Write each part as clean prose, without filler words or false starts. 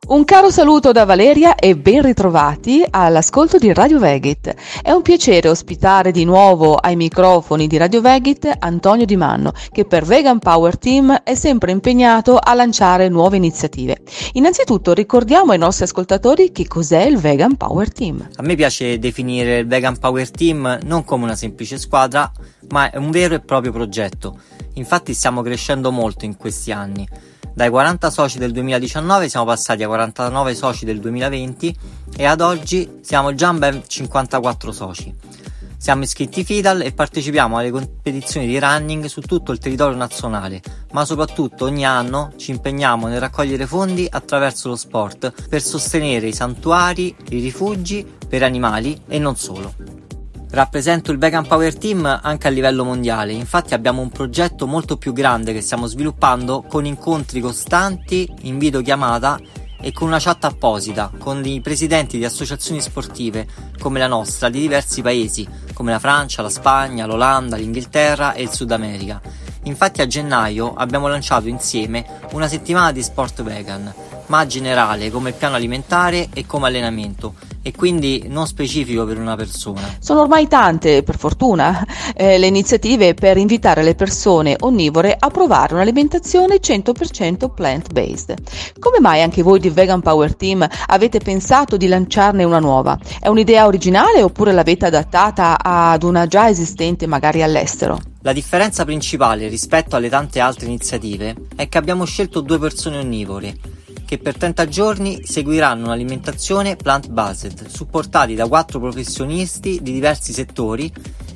Un caro saluto da Valeria e ben ritrovati all'ascolto di Radio Vegit. È un piacere ospitare di nuovo ai microfoni di Radio Vegit Antonio Di Manno, che per Vegan Power Team è sempre impegnato a lanciare nuove iniziative. Innanzitutto ricordiamo ai nostri ascoltatori che cos'è il Vegan Power Team. A me piace definire il Vegan Power Team non come una semplice squadra, ma è un vero e proprio progetto. Infatti stiamo crescendo molto in questi anni. Dai 40 soci del 2019 siamo passati a 49 soci del 2020 e ad oggi siamo già ben 54 soci. Siamo iscritti FIDAL e partecipiamo alle competizioni di running su tutto il territorio nazionale, ma soprattutto ogni anno ci impegniamo nel raccogliere fondi attraverso lo sport per sostenere i santuari, i rifugi per animali e non solo. Rappresento il Vegan Power Team anche a livello mondiale, infatti abbiamo un progetto molto più grande che stiamo sviluppando con incontri costanti in videochiamata e con una chat apposita con i presidenti di associazioni sportive come la nostra di diversi paesi come la Francia, la Spagna, l'Olanda, l'Inghilterra e il Sud America. Infatti a gennaio abbiamo lanciato insieme una settimana di sport vegan, ma generale come il piano alimentare e come allenamento, e quindi non specifico per una persona. Sono ormai tante, per fortuna, le iniziative per invitare le persone onnivore a provare un'alimentazione 100% plant-based. Come mai anche voi di Vegan Power Team avete pensato di lanciarne una nuova? È un'idea originale oppure l'avete adattata ad una già esistente magari all'estero? La differenza principale rispetto alle tante altre iniziative è che abbiamo scelto 2 persone onnivore che per 30 giorni seguiranno un'alimentazione plant-based, supportati da 4 professionisti di diversi settori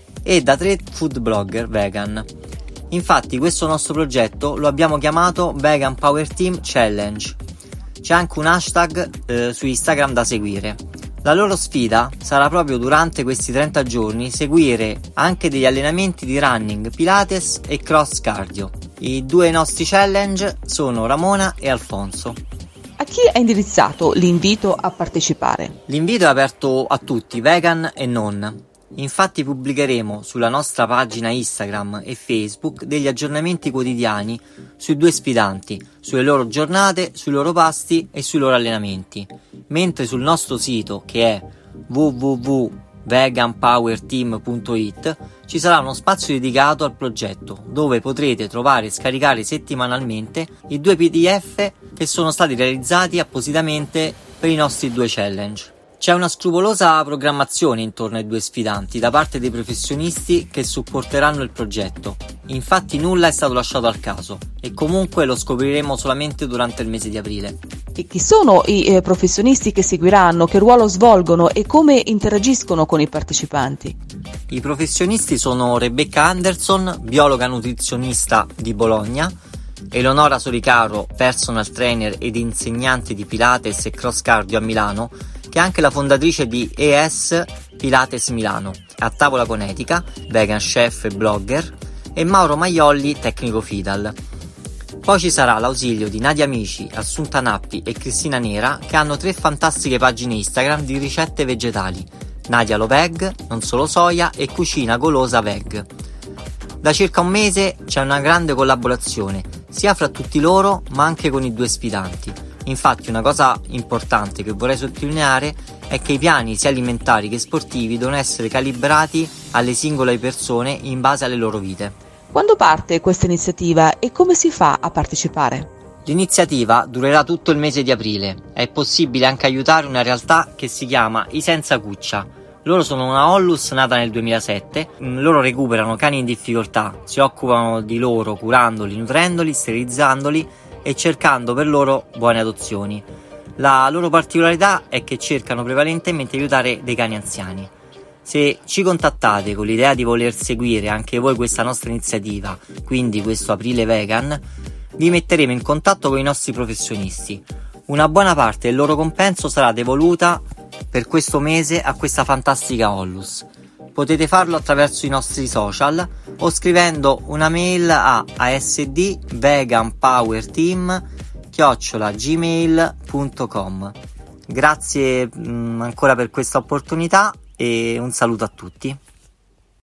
e da 3 food blogger vegan. Infatti questo nostro progetto lo abbiamo chiamato Vegan Power Team Challenge. C'è anche un hashtag su Instagram da seguire. La loro sfida sarà proprio durante questi 30 giorni seguire anche degli allenamenti di running, pilates e cross cardio. I 2 nostri challenge sono Ramona e Alfonso. A chi è indirizzato l'invito a partecipare? L'invito è aperto a tutti, vegan e non. Infatti pubblicheremo sulla nostra pagina Instagram e Facebook degli aggiornamenti quotidiani sui 2 sfidanti, sulle loro giornate, sui loro pasti e sui loro allenamenti. Mentre sul nostro sito, che è www.veganpowerteam.it, ci sarà uno spazio dedicato al progetto, dove potrete trovare e scaricare settimanalmente i 2 PDF che sono stati realizzati appositamente per i nostri 2 challenge. C'è una scrupolosa programmazione intorno ai 2 sfidanti da parte dei professionisti che supporteranno il progetto. Infatti nulla è stato lasciato al caso e comunque lo scopriremo solamente durante il mese di aprile. E chi sono i professionisti che seguiranno, che ruolo svolgono e come interagiscono con i partecipanti? I professionisti sono Rebecca Anderson, biologa nutrizionista di Bologna, Eleonora Soricaro, personal trainer ed insegnante di Pilates e cross cardio a Milano, che è anche la fondatrice di ES Pilates Milano, a tavola con Etica, vegan chef e blogger, e Mauro Maiolli, tecnico FIDAL. Poi ci sarà l'ausilio di Nadia Amici, Assunta Nappi e Cristina Nera, che hanno 3 fantastiche pagine Instagram di ricette vegetali: Nadia Lo Veg, Non Solo Soia e Cucina Golosa Veg. Da circa un mese c'è una grande collaborazione, sia fra tutti loro ma anche con i 2 sfidanti. Infatti una cosa importante che vorrei sottolineare è che i piani sia alimentari che sportivi devono essere calibrati alle singole persone in base alle loro vite. Quando parte questa iniziativa e come si fa a partecipare? L'iniziativa durerà tutto il mese di aprile. È possibile anche aiutare una realtà che si chiama I Senza Cuccia. Loro sono una Onlus nata nel 2007, loro recuperano cani in difficoltà, si occupano di loro curandoli, nutrendoli, sterilizzandoli e cercando per loro buone adozioni. La loro particolarità è che cercano prevalentemente di aiutare dei cani anziani. Se ci contattate con l'idea di voler seguire anche voi questa nostra iniziativa, quindi questo aprile vegan, vi metteremo in contatto con i nostri professionisti. Una buona parte del loro compenso sarà devoluta per questo mese a questa fantastica Onlus. Potete farlo attraverso i nostri social o scrivendo una mail a asdveganpowerteam@gmail.com. Grazie ancora per questa opportunità e un saluto a tutti.